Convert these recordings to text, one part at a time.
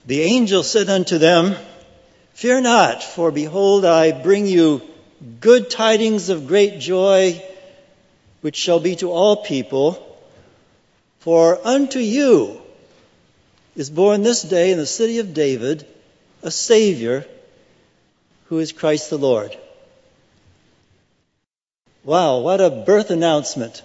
The angel said unto them, Fear not, for behold, I bring you good tidings of great joy, which shall be to all people. For unto you is born this day in the city of David a Savior, who is Christ the Lord. Wow, what a birth announcement.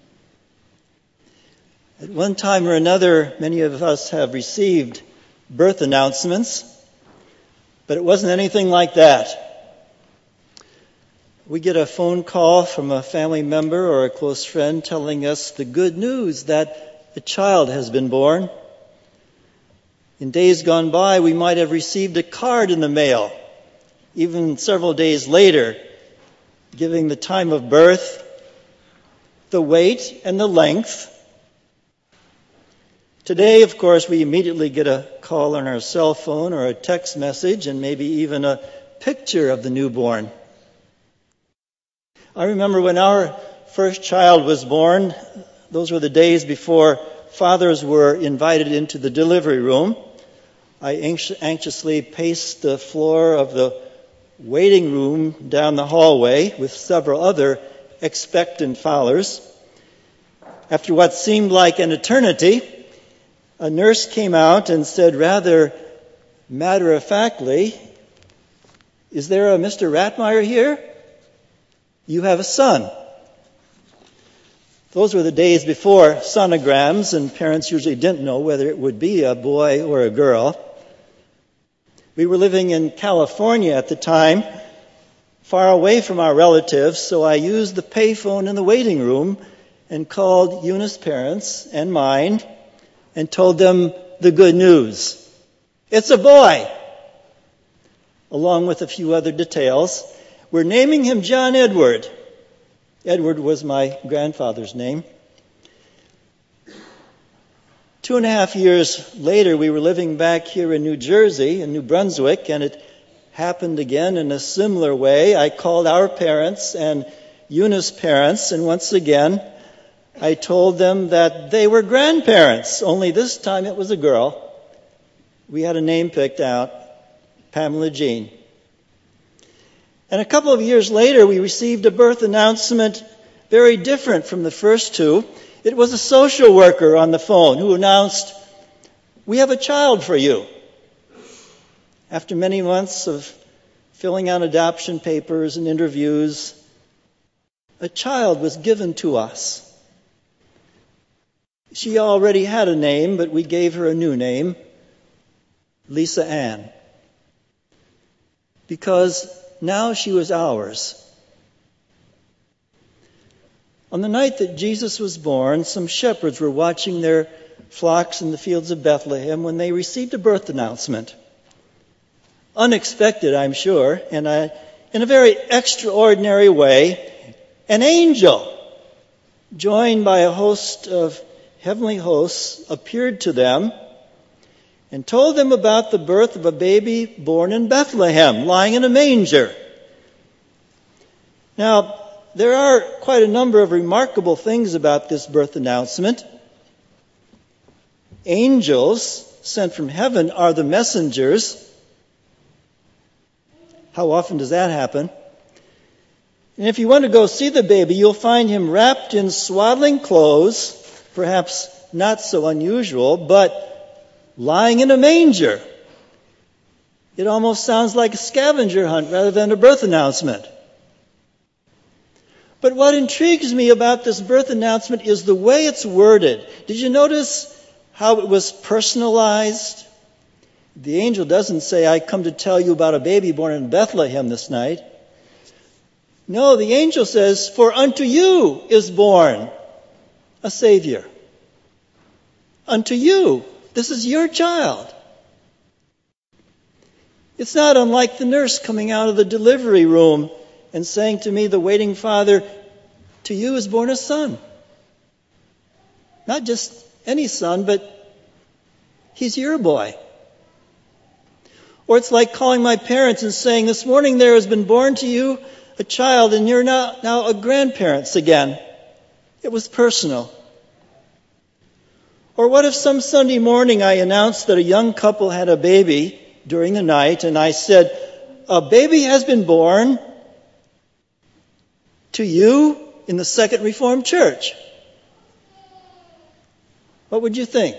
At one time or another, many of us have received birth announcements, but it wasn't anything like that. We get a phone call from a family member or a close friend telling us the good news that a child has been born. In days gone by, we might have received a card in the mail, even several days later, giving the time of birth, the weight, and the length. Today, of course, we immediately get a call on our cell phone or a text message and maybe even a picture of the newborn. I remember when our first child was born, those were the days before fathers were invited into the delivery room. I anxiously paced the floor of the waiting room down the hallway with several other expectant fathers. After what seemed like an eternity, a nurse came out and said rather matter-of-factly, Is there a Mr. Ratmeyer here? You have a son. Those were the days before sonograms, and parents usually didn't know whether it would be a boy or a girl. We were living in California at the time, far away from our relatives, so I used the payphone in the waiting room and called Eunice's parents and mine and told them the good news. It's a boy! Along with a few other details. We're naming him John Edward. Edward was my grandfather's name. 2.5 years later, we were living back here in New Jersey, in New Brunswick, and it happened again in a similar way. I called our parents and Eunice's parents, and once again, I told them that they were grandparents, only this time it was a girl. We had a name picked out, Pamela Jean. And a couple of years later, we received a birth announcement very different from the first two. It was a social worker on the phone who announced, We have a child for you. After many months of filling out adoption papers and interviews, a child was given to us. She already had a name, but we gave her a new name, Lisa Ann, because now she was ours. On the night that Jesus was born, some shepherds were watching their flocks in the fields of Bethlehem when they received a birth announcement. Unexpected, I'm sure, and in a very extraordinary way, an angel, joined by a host of heavenly hosts, appeared to them and told them about the birth of a baby born in Bethlehem, lying in a manger. Now, there are quite a number of remarkable things about this birth announcement. Angels sent from heaven are the messengers. How often does that happen? And if you want to go see the baby, you'll find him wrapped in swaddling clothes, perhaps not so unusual, but lying in a manger. It almost sounds like a scavenger hunt rather than a birth announcement. But what intrigues me about this birth announcement is the way it's worded. Did you notice how it was personalized? The angel doesn't say, I come to tell you about a baby born in Bethlehem this night. No, the angel says, For unto you is born a Savior. Unto you. This is your child. It's not unlike the nurse coming out of the delivery room and saying to me, the waiting father, to you is born a son. Not just any son, but he's your boy. Or it's like calling my parents and saying, this morning there has been born to you a child and you're now a grandparents again. It was personal. Or what if some Sunday morning I announced that a young couple had a baby during the night, and I said, "A baby has been born to you in the Second Reformed Church"? What would you think?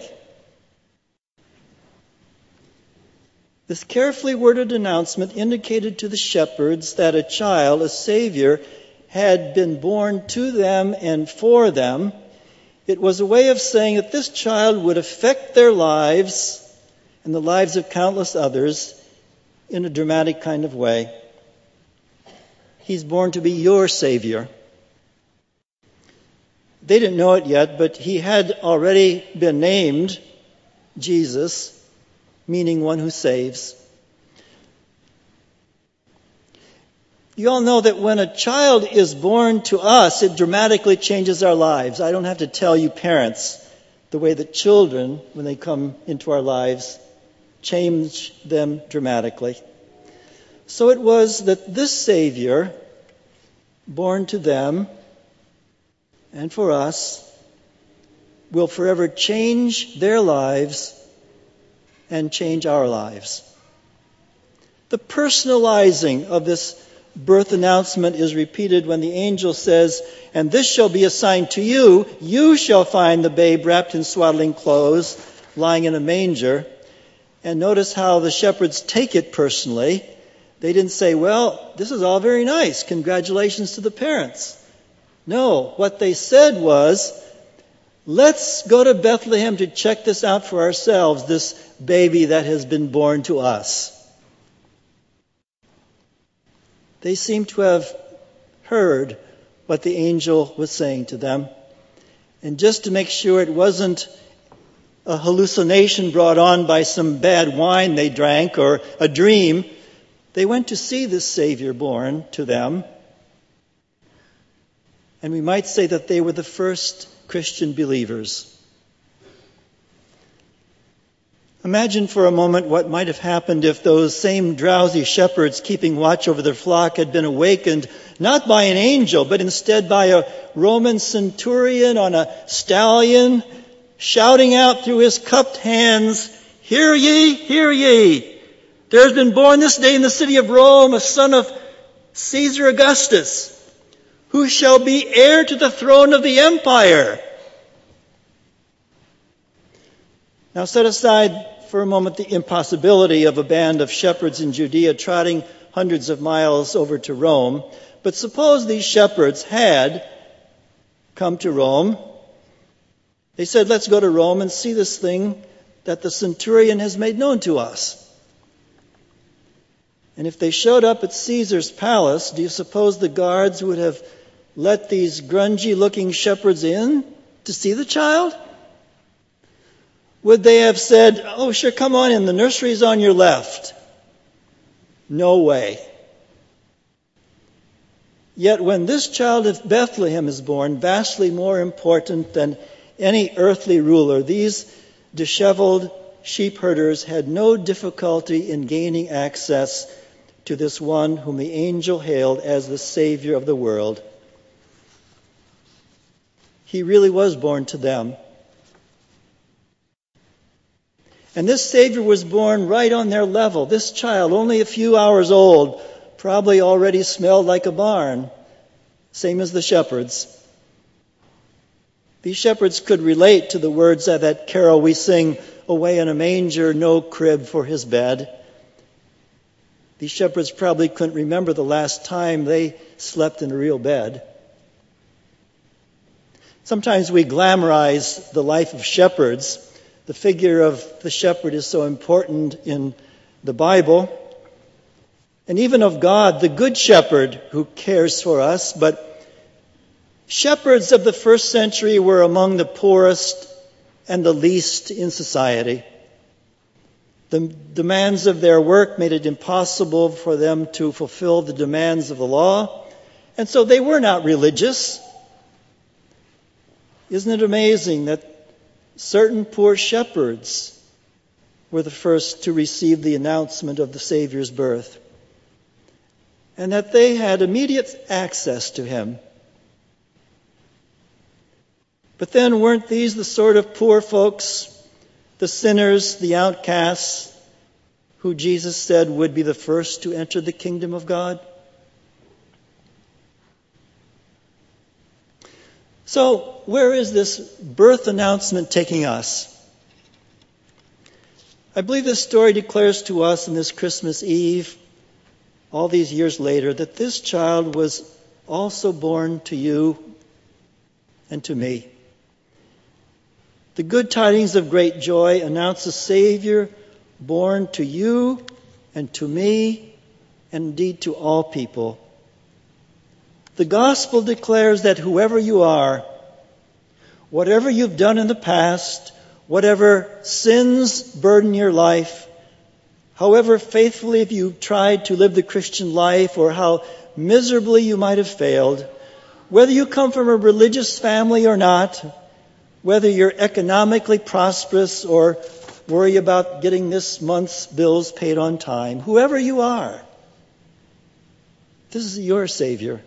This carefully worded announcement indicated to the shepherds that a child, a Savior, had been born to them and for them. It was a way of saying that this child would affect their lives and the lives of countless others in a dramatic kind of way. He's born to be your Savior. They didn't know it yet, but he had already been named Jesus, meaning one who saves. You all know that when a child is born to us, it dramatically changes our lives. I don't have to tell you parents the way that children, when they come into our lives, change them dramatically. So it was that this Savior, born to them and for us, will forever change their lives and change our lives. The personalizing of this birth announcement is repeated when the angel says, "And this shall be a sign to you, you shall find the babe wrapped in swaddling clothes, lying in a manger." And notice how the shepherds take it personally. They didn't say, "Well, this is all very nice. Congratulations to the parents." No, what they said was, "Let's go to Bethlehem to check this out for ourselves, this baby that has been born to us." They seem to have heard what the angel was saying to them. And just to make sure it wasn't a hallucination brought on by some bad wine they drank or a dream, they went to see this Savior born to them. And we might say that they were the first Christian believers. Imagine for a moment what might have happened if those same drowsy shepherds keeping watch over their flock had been awakened not by an angel, but instead by a Roman centurion on a stallion, shouting out through his cupped hands, "Hear ye, hear ye! There has been born this day in the city of Rome a son of Caesar Augustus, who shall be heir to the throne of the empire." Now set aside for a moment the impossibility of a band of shepherds in Judea trotting hundreds of miles over to Rome. But suppose these shepherds had come to Rome. They said, "Let's go to Rome and see this thing that the centurion has made known to us." And if they showed up at Caesar's palace, do you suppose the guards would have let these grungy-looking shepherds in to see the child? Would they have said, "Oh, sure, come on in, the nursery's on your left"? No way. Yet when this child of Bethlehem is born, vastly more important than any earthly ruler, these disheveled sheep herders had no difficulty in gaining access to this one whom the angel hailed as the Savior of the world. He really was born to them. And this Savior was born right on their level. This child, only a few hours old, probably already smelled like a barn, same as the shepherds. These shepherds could relate to the words of that carol we sing, "Away in a manger, no crib for his bed." These shepherds probably couldn't remember the last time they slept in a real bed. Sometimes we glamorize the life of shepherds. The figure of the shepherd is so important in the Bible, and even of God, the good shepherd who cares for us. But shepherds of the first century were among the poorest and the least in society. The demands of their work made it impossible for them to fulfill the demands of the law, and so they were not religious. Isn't it amazing that certain poor shepherds were the first to receive the announcement of the Savior's birth, and that they had immediate access to him? But then weren't these the sort of poor folks, the sinners, the outcasts, who Jesus said would be the first to enter the kingdom of God? So, where is this birth announcement taking us? I believe this story declares to us on this Christmas Eve, all these years later, that this child was also born to you and to me. The good tidings of great joy announce a Savior born to you and to me, and indeed to all people. The gospel declares that whoever you are, whatever you've done in the past, whatever sins burden your life, however faithfully you've tried to live the Christian life, or how miserably you might have failed, whether you come from a religious family or not, whether you're economically prosperous or worry about getting this month's bills paid on time, whoever you are, this is your Savior.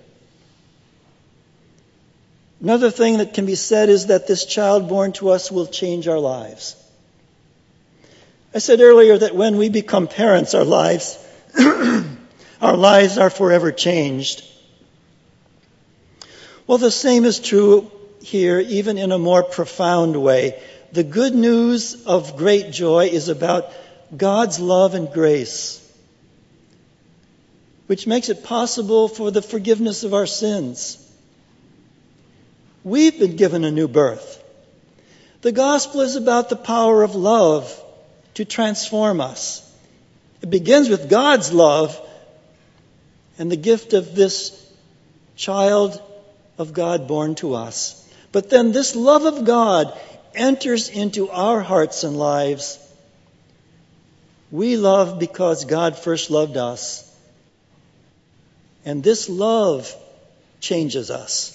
Another thing that can be said is that this child born to us will change our lives. I said earlier that when we become parents, our lives are forever changed. Well, the same is true here, even in a more profound way. The good news of great joy is about God's love and grace, which makes it possible for the forgiveness of our sins. We've been given a new birth. The gospel is about the power of love to transform us. It begins with God's love and the gift of this child of God born to us. But then this love of God enters into our hearts and lives. We love because God first loved us. And this love changes us.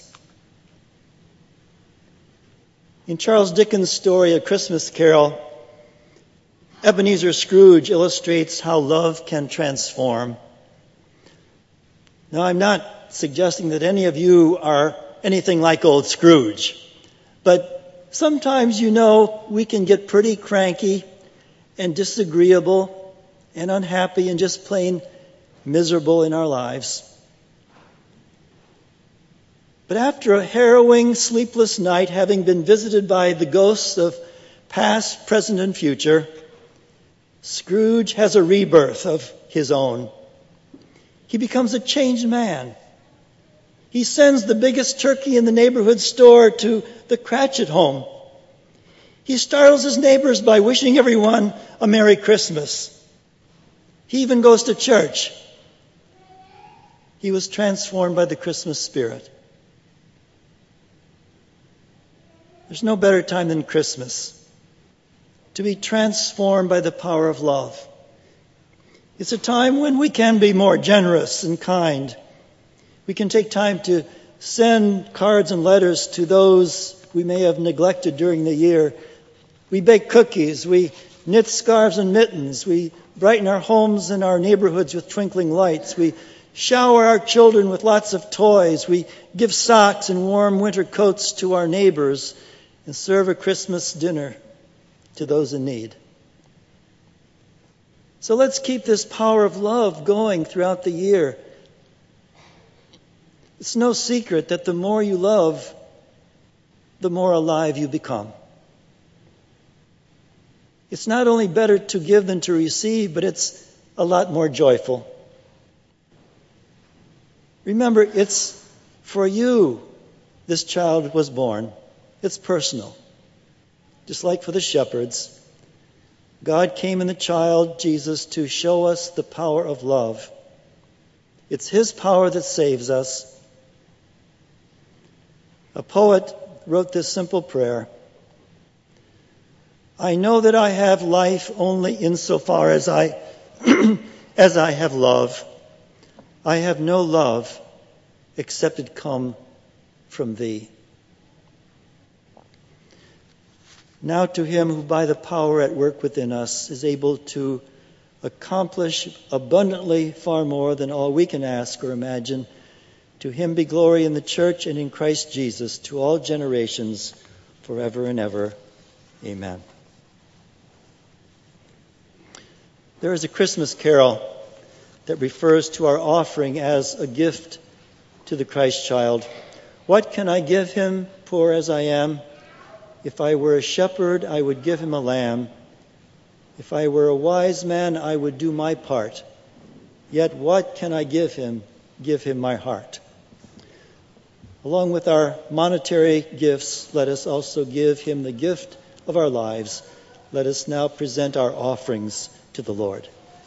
In Charles Dickens' story, A Christmas Carol, Ebenezer Scrooge illustrates how love can transform. Now, I'm not suggesting that any of you are anything like old Scrooge, but sometimes, we can get pretty cranky and disagreeable and unhappy and just plain miserable in our lives. But after a harrowing, sleepless night, having been visited by the ghosts of past, present, and future, Scrooge has a rebirth of his own. He becomes a changed man. He sends the biggest turkey in the neighborhood store to the Cratchit home. He startles his neighbors by wishing everyone a Merry Christmas. He even goes to church. He was transformed by the Christmas spirit. There's no better time than Christmas to be transformed by the power of love. It's a time when we can be more generous and kind. We can take time to send cards and letters to those we may have neglected during the year. We bake cookies. We knit scarves and mittens. We brighten our homes and our neighborhoods with twinkling lights. We shower our children with lots of toys. We give socks and warm winter coats to our neighbors and serve a Christmas dinner to those in need. So let's keep this power of love going throughout the year. It's no secret that the more you love, the more alive you become. It's not only better to give than to receive, but it's a lot more joyful. Remember, it's for you this child was born. It's personal. Just like for the shepherds, God came in the child, Jesus, to show us the power of love. It's His power that saves us. A poet wrote this simple prayer: I know that I have life only insofar as I have love. I have no love except it come from Thee. Now to Him who by the power at work within us is able to accomplish abundantly far more than all we can ask or imagine, to Him be glory in the church and in Christ Jesus to all generations, forever and ever. Amen. There is a Christmas carol that refers to our offering as a gift to the Christ child. What can I give him, poor as I am? If I were a shepherd, I would give him a lamb. If I were a wise man, I would do my part. Yet what can I give him? Give him my heart. Along with our monetary gifts, let us also give him the gift of our lives. Let us now present our offerings to the Lord.